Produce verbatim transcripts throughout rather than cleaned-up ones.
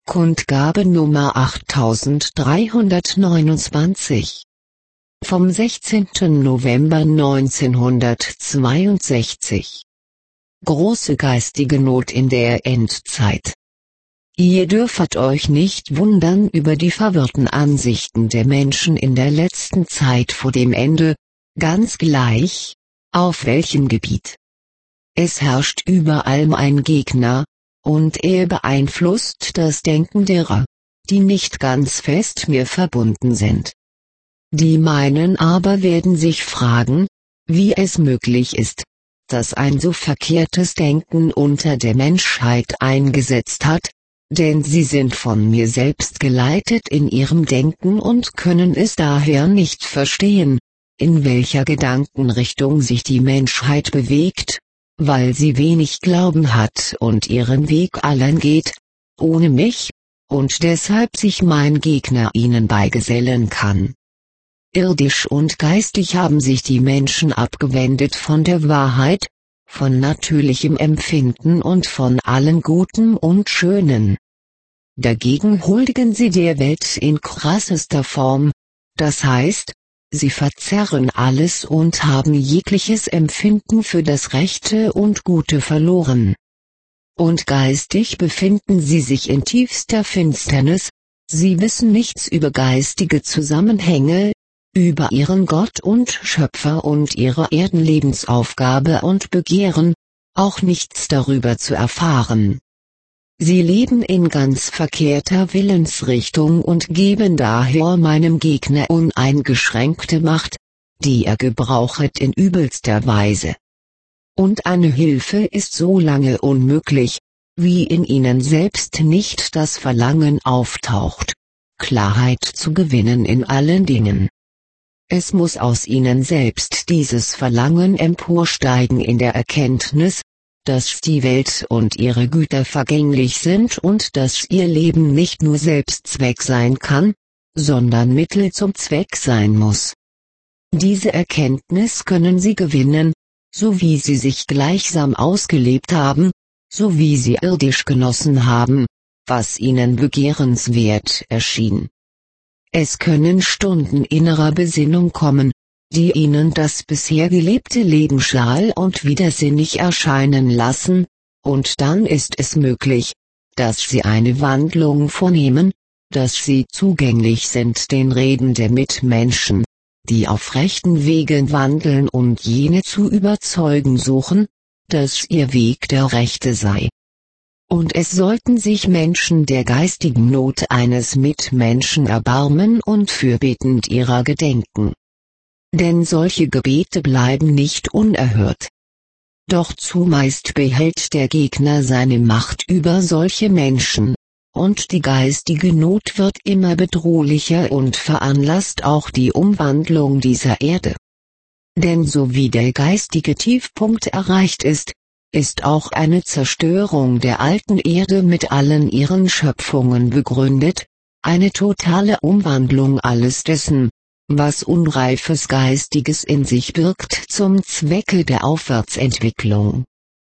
Kundgabe Nummer achttausenddreihundertneunundzwanzig. Vom sechzehnten November neunzehnhundertzweiundsechzig. Große geistige Not in der Endzeit. Ihr dürfet euch nicht wundern über die verwirrten Ansichten der Menschen in der letzten Zeit vor dem Ende, ganz gleich, auf welchem Gebiet. Es herrscht überall ein Gegner, und er beeinflusst das Denken derer, die nicht ganz fest mir verbunden sind. Die meinen aber werden sich fragen, wie es möglich ist, dass ein so verkehrtes Denken unter der Menschheit eingesetzt hat, denn sie sind von mir selbst geleitet in ihrem Denken und können es daher nicht verstehen, in welcher Gedankenrichtung sich die Menschheit bewegt, weil sie wenig Glauben hat und ihren Weg allein geht, ohne mich, und deshalb sich mein Gegner ihnen beigesellen kann. Irdisch und geistig haben sich die Menschen abgewendet von der Wahrheit, von natürlichem Empfinden und von allem Guten und Schönen. Dagegen huldigen sie der Welt in krassester Form, das heißt, sie verzerren alles und haben jegliches Empfinden für das Rechte und Gute verloren. Und geistig befinden sie sich in tiefster Finsternis, sie wissen nichts über geistige Zusammenhänge, über ihren Gott und Schöpfer und ihre Erdenlebensaufgabe und begehren, auch nichts darüber zu erfahren. Sie leben in ganz verkehrter Willensrichtung und geben daher meinem Gegner uneingeschränkte Macht, die er gebrauchet in übelster Weise. Und eine Hilfe ist so lange unmöglich, wie in ihnen selbst nicht das Verlangen auftaucht, Klarheit zu gewinnen in allen Dingen. Es muss aus ihnen selbst dieses Verlangen emporsteigen in der Erkenntnis, dass die Welt und ihre Güter vergänglich sind und dass ihr Leben nicht nur Selbstzweck sein kann, sondern Mittel zum Zweck sein muss. Diese Erkenntnis können sie gewinnen, so wie sie sich gleichsam ausgelebt haben, so wie sie irdisch genossen haben, was ihnen begehrenswert erschien. Es können Stunden innerer Besinnung kommen, die ihnen das bisher gelebte Leben schal und widersinnig erscheinen lassen, und dann ist es möglich, dass sie eine Wandlung vornehmen, dass sie zugänglich sind den Reden der Mitmenschen, die auf rechten Wegen wandeln und jene zu überzeugen suchen, dass ihr Weg der rechte sei. Und es sollten sich Menschen der geistigen Not eines Mitmenschen erbarmen und fürbetend ihrer gedenken. Denn solche Gebete bleiben nicht unerhört. Doch zumeist behält der Gegner seine Macht über solche Menschen, und die geistige Not wird immer bedrohlicher und veranlasst auch die Umwandlung dieser Erde. Denn so wie der geistige Tiefpunkt erreicht ist, ist auch eine Zerstörung der alten Erde mit allen ihren Schöpfungen begründet, eine totale Umwandlung alles dessen, was unreifes Geistiges in sich birgt zum Zwecke der Aufwärtsentwicklung.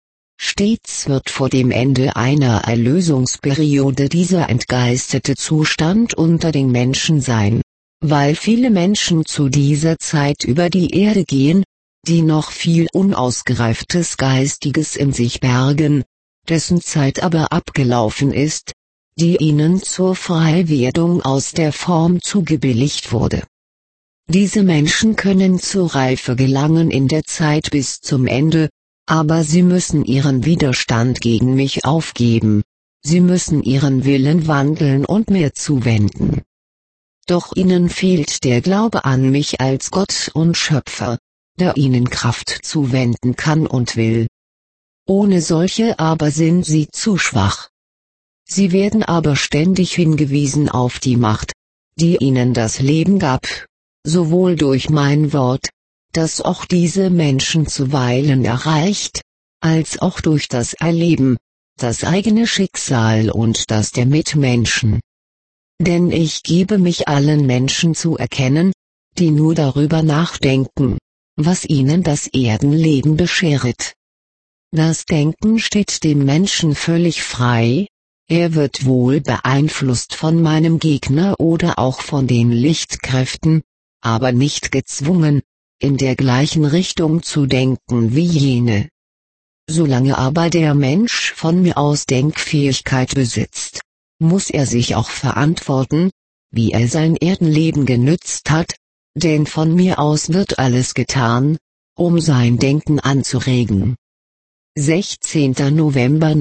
Stets wird vor dem Ende einer Erlösungsperiode dieser entgeistete Zustand unter den Menschen sein, weil viele Menschen zu dieser Zeit über die Erde gehen, die noch viel unausgereiftes Geistiges in sich bergen, dessen Zeit aber abgelaufen ist, die ihnen zur Freiwerdung aus der Form zugebilligt wurde. Diese Menschen können zur Reife gelangen in der Zeit bis zum Ende, aber sie müssen ihren Widerstand gegen mich aufgeben, sie müssen ihren Willen wandeln und mir zuwenden. Doch ihnen fehlt der Glaube an mich als Gott und Schöpfer, der ihnen Kraft zuwenden kann und will. Ohne solche aber sind sie zu schwach. Sie werden aber ständig hingewiesen auf die Macht, die ihnen das Leben gab, sowohl durch mein Wort, das auch diese Menschen zuweilen erreicht, als auch durch das Erleben, das eigene Schicksal und das der Mitmenschen. Denn ich gebe mich allen Menschen zu erkennen, die nur darüber nachdenken, was ihnen das Erdenleben bescheret. Das Denken steht dem Menschen völlig frei, Er wird wohl beeinflusst von meinem Gegner oder auch von den Lichtkräften, aber nicht gezwungen, in der gleichen Richtung zu denken wie jene. Solange aber der Mensch von mir aus Denkfähigkeit besitzt, muss er sich auch verantworten, wie er sein Erdenleben genützt hat, denn von mir aus wird alles getan, um sein Denken anzuregen. sechzehnter November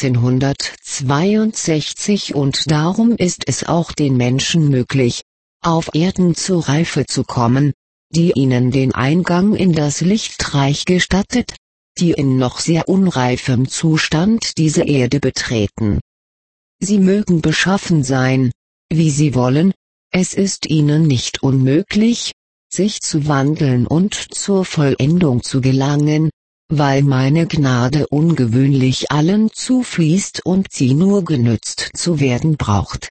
neunzehnhundertzweiundsechzig Und darum ist es auch den Menschen möglich, auf Erden zur Reife zu kommen, die ihnen den Eingang in das Lichtreich gestattet, die in noch sehr unreifem Zustand diese Erde betreten. Sie mögen beschaffen sein, wie sie wollen, es ist ihnen nicht unmöglich, sich zu wandeln und zur Vollendung zu gelangen, weil meine Gnade ungewöhnlich allen zufließt und sie nur genützt zu werden braucht.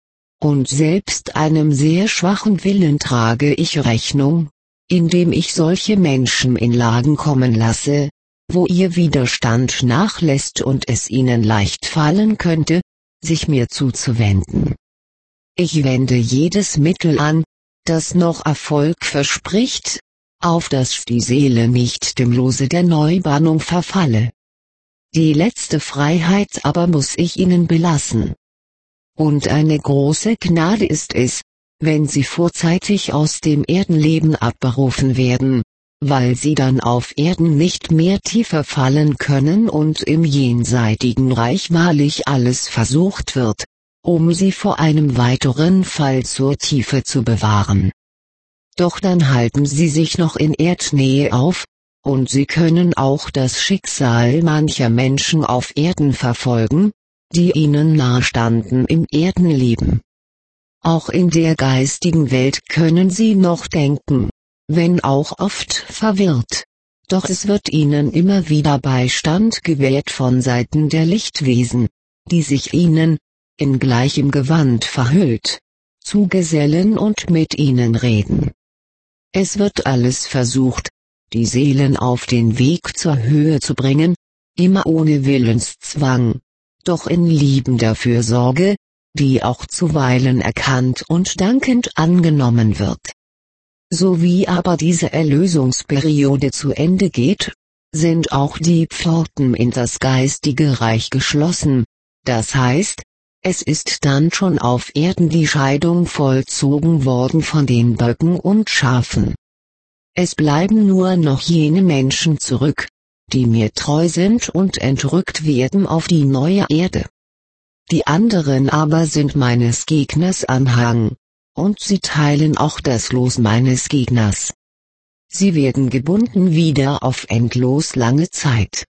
Und selbst einem sehr schwachen Willen trage ich Rechnung, indem ich solche Menschen in Lagen kommen lasse, wo ihr Widerstand nachlässt und es ihnen leicht fallen könnte, sich mir zuzuwenden. Ich wende jedes Mittel an, das noch Erfolg verspricht, auf dass die Seele nicht dem Lose der Neubannung verfalle. Die letzte Freiheit aber muss ich ihnen belassen. Und eine große Gnade ist es, wenn sie vorzeitig aus dem Erdenleben abberufen werden, weil sie dann auf Erden nicht mehr tiefer fallen können und im jenseitigen Reich wahrlich alles versucht wird, um sie vor einem weiteren Fall zur Tiefe zu bewahren. Doch dann halten sie sich noch in Erdnähe auf, und sie können auch das Schicksal mancher Menschen auf Erden verfolgen, die ihnen nahestanden im Erdenleben. Auch in der geistigen Welt können sie noch denken, wenn auch oft verwirrt, doch es wird ihnen immer wieder Beistand gewährt von Seiten der Lichtwesen, die sich ihnen, in gleichem Gewand verhüllt, zugesellen und mit ihnen reden. Es wird alles versucht, die Seelen auf den Weg zur Höhe zu bringen, immer ohne Willenszwang, doch in liebender Fürsorge, die auch zuweilen erkannt und dankend angenommen wird. So wie aber diese Erlösungsperiode zu Ende geht, sind auch die Pforten in das geistige Reich geschlossen, das heißt, es ist dann schon auf Erden die Scheidung vollzogen worden von den Böcken und Schafen. Es bleiben nur noch jene Menschen zurück, die mir treu sind und entrückt werden auf die neue Erde. Die anderen aber sind meines Gegners Anhang, und sie teilen auch das Los meines Gegners. Sie werden gebunden wieder auf endlos lange Zeit.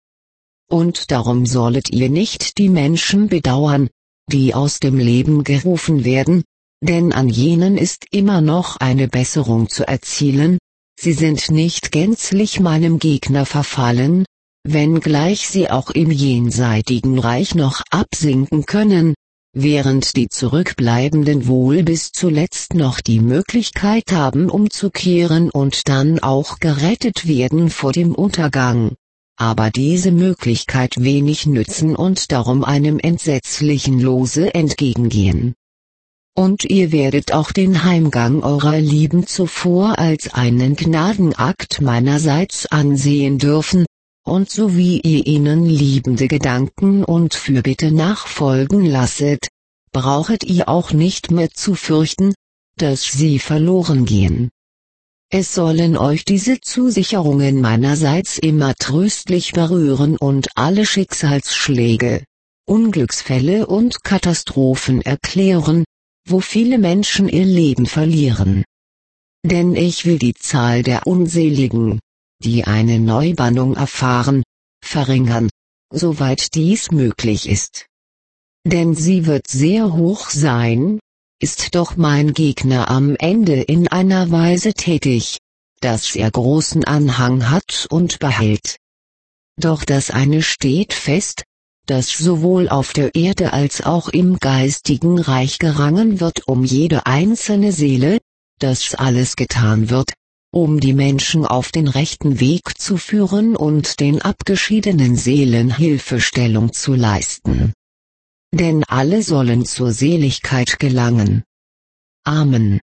Und darum sollet ihr nicht die Menschen bedauern, die aus dem Leben gerufen werden, denn an jenen ist immer noch eine Besserung zu erzielen, sie sind nicht gänzlich meinem Gegner verfallen, wenngleich sie auch im jenseitigen Reich noch absinken können, während die Zurückbleibenden wohl bis zuletzt noch die Möglichkeit haben umzukehren und dann auch gerettet werden vor dem Untergang, aber diese Möglichkeit wenig nützen und darum einem entsetzlichen Lose entgegengehen. Und ihr werdet auch den Heimgang eurer Lieben zuvor als einen Gnadenakt meinerseits ansehen dürfen, und so wie ihr ihnen liebende Gedanken und Fürbitte nachfolgen lasset, brauchet ihr auch nicht mehr zu fürchten, dass sie verloren gehen. Es sollen euch diese Zusicherungen meinerseits immer tröstlich berühren und alle Schicksalsschläge, Unglücksfälle und Katastrophen erklären, wo viele Menschen ihr Leben verlieren. Denn ich will die Zahl der Unseligen, die eine Neubannung erfahren, verringern, soweit dies möglich ist. Denn sie wird sehr hoch sein, ist doch mein Gegner am Ende in einer Weise tätig, dass er großen Anhang hat und behält. Doch das eine steht fest, dass sowohl auf der Erde als auch im geistigen Reich gerangen wird um jede einzelne Seele, dass alles getan wird, um die Menschen auf den rechten Weg zu führen und den abgeschiedenen Seelen Hilfestellung zu leisten. denn alle sollen zur Seligkeit gelangen. Amen.